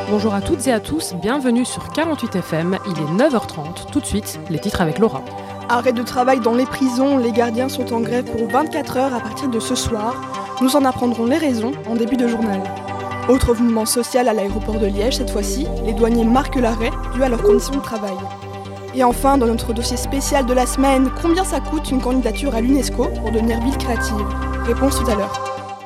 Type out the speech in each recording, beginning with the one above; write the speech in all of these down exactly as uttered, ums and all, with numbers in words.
Bonjour à toutes et à tous, bienvenue sur quarante-huit F M, il est neuf heures trente, tout de suite, les titres avec Laura. Arrêt de travail dans les prisons, les gardiens sont en grève pour vingt-quatre heures à partir de ce soir. Nous en apprendrons les raisons en début de journal. Autre mouvement social à l'aéroport de Liège cette fois-ci, les douaniers marquent l'arrêt dû à leurs conditions de travail. Et enfin, dans notre dossier spécial de la semaine, combien ça coûte une candidature à l'UNESCO pour devenir ville créative ? Réponse tout à l'heure.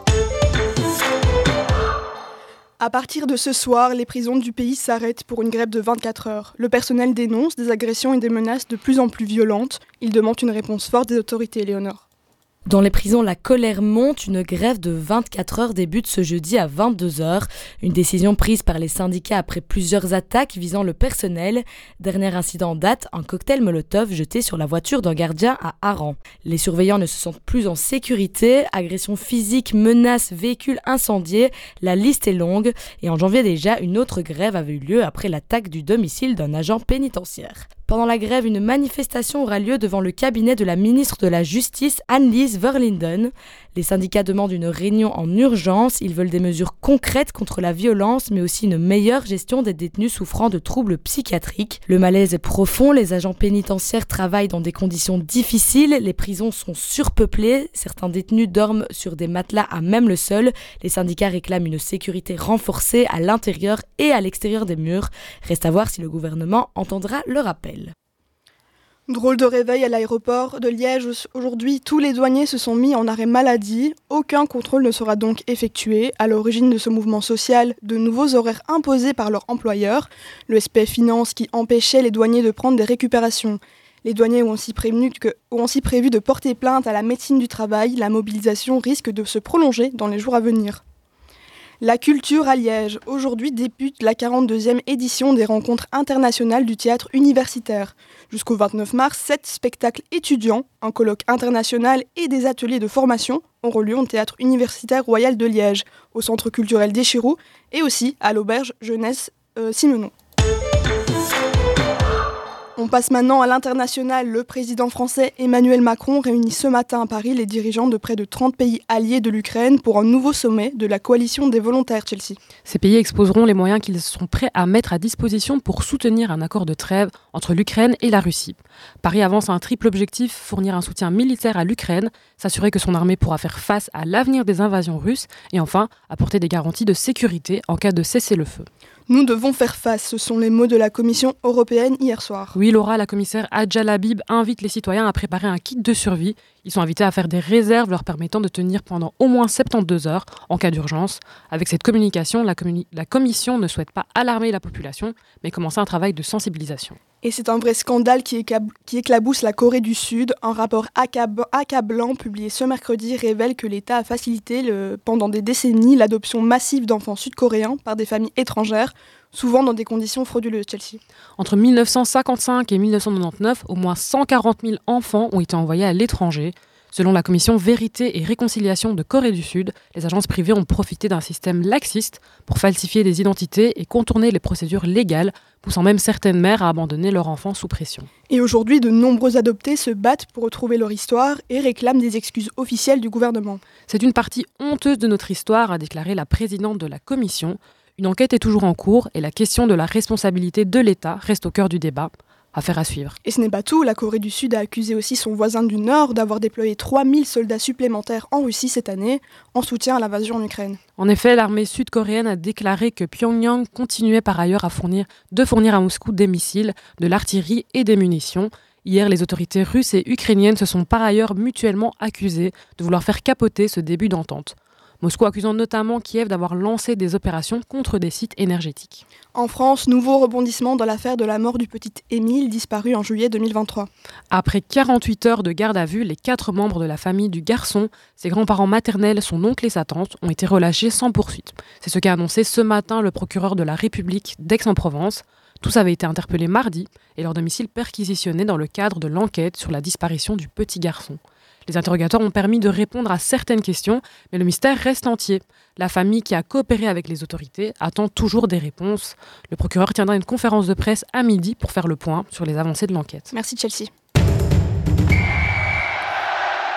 À partir de ce soir, les prisons du pays s'arrêtent pour une grève de vingt-quatre heures. Le personnel dénonce des agressions et des menaces de plus en plus violentes. Il demande une réponse forte des autorités, Éléonore. Dans les prisons, la colère monte. Une grève de vingt-quatre heures débute ce jeudi à vingt-deux heures. Une décision prise par les syndicats après plusieurs attaques visant le personnel. Dernier incident en date, un cocktail Molotov jeté sur la voiture d'un gardien à Harran. Les surveillants ne se sentent plus en sécurité. Agressions physiques, menaces, véhicules incendiés. La liste est longue. Et en janvier déjà, une autre grève avait eu lieu après l'attaque du domicile d'un agent pénitentiaire. Pendant la grève, une manifestation aura lieu devant le cabinet de la ministre de la Justice, Annelies Verlinden. Les syndicats demandent une réunion en urgence. Ils veulent des mesures concrètes contre la violence, mais aussi une meilleure gestion des détenus souffrant de troubles psychiatriques. Le malaise est profond. Les agents pénitentiaires travaillent dans des conditions difficiles. Les prisons sont surpeuplées. Certains détenus dorment sur des matelas à même le sol. Les syndicats réclament une sécurité renforcée à l'intérieur et à l'extérieur des murs. Reste à voir si le gouvernement entendra leur appel. Drôle de réveil à l'aéroport de Liège. Aujourd'hui, tous les douaniers se sont mis en arrêt maladie. Aucun contrôle ne sera donc effectué. À l'origine de ce mouvement social, de nouveaux horaires imposés par leur employeur, le S P F Finance qui empêchait les douaniers de prendre des récupérations. Les douaniers ont aussi, prévenu que, ont aussi prévu de porter plainte à la médecine du travail. La mobilisation risque de se prolonger dans les jours à venir. La culture à Liège. Aujourd'hui débute la quarante-deuxième édition des rencontres internationales du théâtre universitaire. Jusqu'au vingt-neuf mars, sept spectacles étudiants, un colloque international et des ateliers de formation auront lieu au théâtre universitaire royal de Liège, au centre culturel d'Échirou et aussi à l'auberge jeunesse euh, Simenon. On passe maintenant à l'international. Le président français Emmanuel Macron réunit ce matin à Paris les dirigeants de près de trente pays alliés de l'Ukraine pour un nouveau sommet de la coalition des volontaires, Chelsea. Ces pays exposeront les moyens qu'ils sont prêts à mettre à disposition pour soutenir un accord de trêve entre l'Ukraine et la Russie. Paris avance à un triple objectif, fournir un soutien militaire à l'Ukraine, s'assurer que son armée pourra faire face à l'avenir des invasions russes et enfin apporter des garanties de sécurité en cas de cessez-le-feu. Nous devons faire face, ce sont les mots de la Commission européenne hier soir. Oui, Laura, la commissaire Adja Habib invite les citoyens à préparer un kit de survie. Ils sont invités à faire des réserves leur permettant de tenir pendant au moins soixante-douze heures en cas d'urgence. Avec cette communication, la, communi- la Commission ne souhaite pas alarmer la population, mais commencer un travail de sensibilisation. Et c'est un vrai scandale qui, écab- qui éclabousse la Corée du Sud. Un rapport accab- accablant publié ce mercredi révèle que l'État a facilité le, pendant des décennies l'adoption massive d'enfants sud-coréens par des familles étrangères, souvent dans des conditions frauduleuses, Chelsea. Entre dix-neuf cent cinquante-cinq et dix-neuf cent quatre-vingt-dix-neuf, au moins cent quarante mille enfants ont été envoyés à l'étranger. Selon la commission Vérité et Réconciliation de Corée du Sud, les agences privées ont profité d'un système laxiste pour falsifier des identités et contourner les procédures légales, poussant même certaines mères à abandonner leurs enfants sous pression. Et aujourd'hui, de nombreux adoptés se battent pour retrouver leur histoire et réclament des excuses officielles du gouvernement. C'est une partie honteuse de notre histoire, a déclaré la présidente de la commission. Une enquête est toujours en cours et la question de la responsabilité de l'État reste au cœur du débat. Affaire à suivre. Et ce n'est pas tout, la Corée du Sud a accusé aussi son voisin du Nord d'avoir déployé trois mille soldats supplémentaires en Russie cette année, en soutien à l'invasion en Ukraine. En effet, l'armée sud-coréenne a déclaré que Pyongyang continuait par ailleurs à fournir, de fournir à Moscou des missiles, de l'artillerie et des munitions. Hier, les autorités russes et ukrainiennes se sont par ailleurs mutuellement accusées de vouloir faire capoter ce début d'entente. Moscou accusant notamment Kiev d'avoir lancé des opérations contre des sites énergétiques. En France, nouveau rebondissement dans l'affaire de la mort du petit Émile, disparu en juillet deux mille vingt-trois. Après quarante-huit heures de garde à vue, les quatre membres de la famille du garçon, ses grands-parents maternels, son oncle et sa tante, ont été relâchés sans poursuite. C'est ce qu'a annoncé ce matin le procureur de la République d'Aix-en-Provence. Tous avaient été interpellés mardi et leur domicile perquisitionné dans le cadre de l'enquête sur la disparition du petit garçon. Les interrogatoires ont permis de répondre à certaines questions, mais le mystère reste entier. La famille qui a coopéré avec les autorités attend toujours des réponses. Le procureur tiendra une conférence de presse à midi pour faire le point sur les avancées de l'enquête. Merci Chelsea.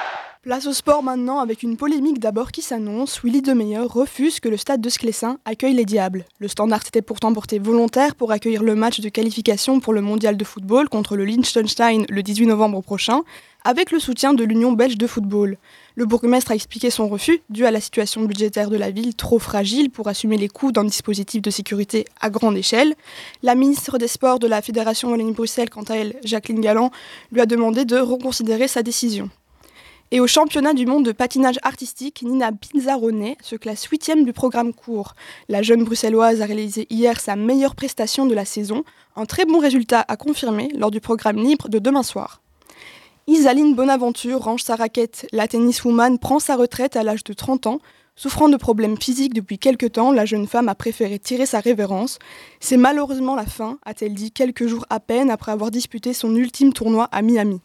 Place au sport maintenant avec une polémique d'abord qui s'annonce. Willy Demeyer refuse que le stade de Sclessin accueille les Diables. Le Standard s'était pourtant porté volontaire pour accueillir le match de qualification pour le mondial de football contre le Liechtenstein le dix-huit novembre prochain, avec le soutien de l'Union belge de football. Le bourgmestre a expliqué son refus, dû à la situation budgétaire de la ville trop fragile pour assumer les coûts d'un dispositif de sécurité à grande échelle. La ministre des Sports de la Fédération Wallonie-Bruxelles, quant à elle, Jacqueline Galland, lui a demandé de reconsidérer sa décision. Et au championnat du monde de patinage artistique, Nina Pinzarone se classe huitième du programme court. La jeune bruxelloise a réalisé hier sa meilleure prestation de la saison, un très bon résultat à confirmer lors du programme libre de demain soir. Isaline Bonaventure range sa raquette. La tenniswoman prend sa retraite à l'âge de trente ans. Souffrant de problèmes physiques depuis quelque temps, la jeune femme a préféré tirer sa révérence. C'est malheureusement la fin, a-t-elle dit quelques jours à peine après avoir disputé son ultime tournoi à Miami.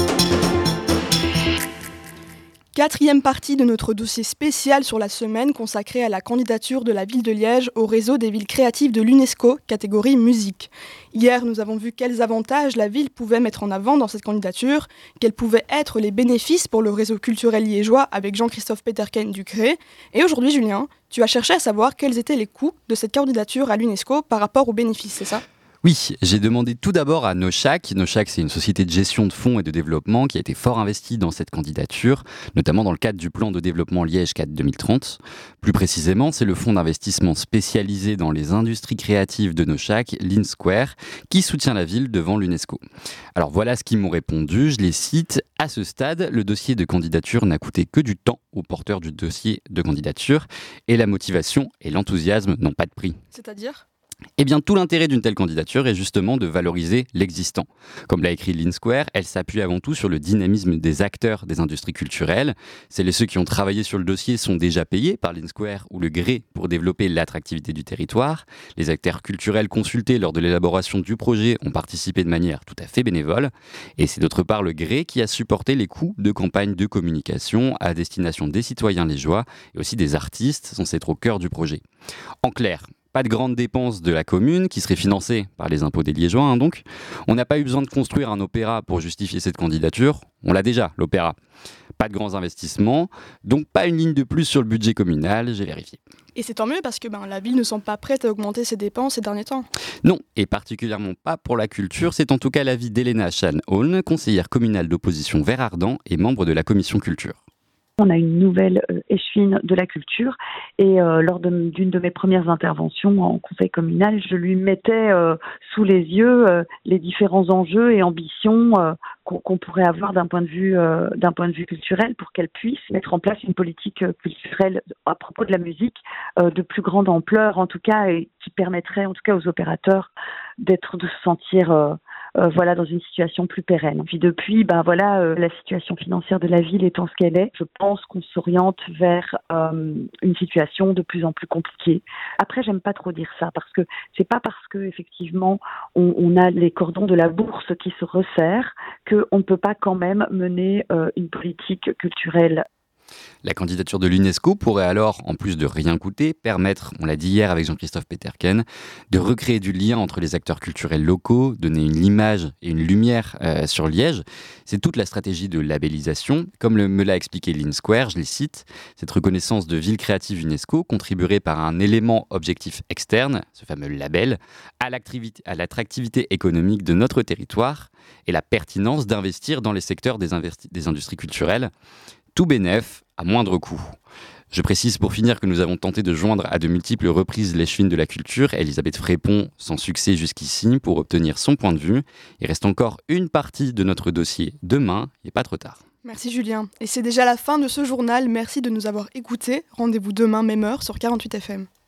Quatrième partie de notre dossier spécial sur la semaine consacré à la candidature de la ville de Liège au réseau des villes créatives de l'UNESCO, catégorie musique. Hier, nous avons vu quels avantages la ville pouvait mettre en avant dans cette candidature, quels pouvaient être les bénéfices pour le réseau culturel liégeois avec Jean-Christophe Peterken du C R E. Et aujourd'hui, Julien, tu as cherché à savoir quels étaient les coûts de cette candidature à l'UNESCO par rapport aux bénéfices, c'est ça ? Oui, j'ai demandé tout d'abord à Nochac. Nochac, c'est une société de gestion de fonds et de développement qui a été fort investie dans cette candidature, notamment dans le cadre du plan de développement Liège quatre deux mille trente. Plus précisément, c'est le fonds d'investissement spécialisé dans les industries créatives de Nochac, l'InSquare, qui soutient la ville devant l'UNESCO. Alors voilà ce qu'ils m'ont répondu, je les cite. À ce stade, le dossier de candidature n'a coûté que du temps aux porteurs du dossier de candidature et la motivation et l'enthousiasme n'ont pas de prix. C'est-à-dire ? Eh bien, tout l'intérêt d'une telle candidature est justement de valoriser l'existant. Comme l'a écrit l'InSquare, elle s'appuie avant tout sur le dynamisme des acteurs des industries culturelles. Celles et ceux qui ont travaillé sur le dossier sont déjà payés par l'InSquare ou le G R E pour développer l'attractivité du territoire. Les acteurs culturels consultés lors de l'élaboration du projet ont participé de manière tout à fait bénévole. Et c'est d'autre part le G R E qui a supporté les coûts de campagne de communication à destination des citoyens liégeois et aussi des artistes censés être au cœur du projet. En clair, pas de grandes dépenses de la commune qui seraient financées par les impôts des Liégeois, hein, donc. On n'a pas eu besoin de construire un opéra pour justifier cette candidature. On l'a déjà, l'opéra. Pas de grands investissements, donc pas une ligne de plus sur le budget communal, j'ai vérifié. Et c'est tant mieux parce que ben, la ville ne semble pas prête à augmenter ses dépenses ces derniers temps. Non, et particulièrement pas pour la culture. C'est en tout cas l'avis d'Elena Schan-Holn, conseillère communale d'opposition Vert Ardent et membre de la commission culture. On a une nouvelle euh, échevine de la culture et euh, lors de, d'une de mes premières interventions en conseil communal, je lui mettais euh, sous les yeux euh, les différents enjeux et ambitions euh, qu'on, qu'on pourrait avoir d'un point de vue euh, d'un point de vue culturel pour qu'elle puisse mettre en place une politique culturelle à propos de la musique euh, de plus grande ampleur en tout cas et qui permettrait en tout cas aux opérateurs d'être de se sentir euh, Euh, voilà, dans une situation plus pérenne. Puis depuis, ben voilà, euh, la situation financière de la ville étant ce qu'elle est, je pense qu'on s'oriente vers euh, une situation de plus en plus compliquée. Après, j'aime pas trop dire ça parce que c'est pas parce que effectivement on, on a les cordons de la bourse qui se resserrent qu'on ne peut pas quand même mener euh, une politique culturelle. La candidature de l'UNESCO pourrait alors, en plus de rien coûter, permettre, on l'a dit hier avec Jean-Christophe Peterken, de recréer du lien entre les acteurs culturels locaux, donner une image et une lumière euh, sur Liège. C'est toute la stratégie de labellisation. Comme le, me l'a expliqué l'InSquare, je les cite, cette reconnaissance de ville créative UNESCO contribuerait par un élément objectif externe, ce fameux label, à l'activité, à l'attractivité économique de notre territoire et la pertinence d'investir dans les secteurs des, investi- des industries culturelles. Tout bénef, à moindre coût. Je précise pour finir que nous avons tenté de joindre à de multiples reprises l'échevine de la culture, Elisabeth Frépon, sans succès jusqu'ici, pour obtenir son point de vue. Il reste encore une partie de notre dossier demain, il n'est pas trop tard. Merci Julien. Et c'est déjà la fin de ce journal. Merci de nous avoir écoutés. Rendez-vous demain, même heure, sur quarante-huit F M.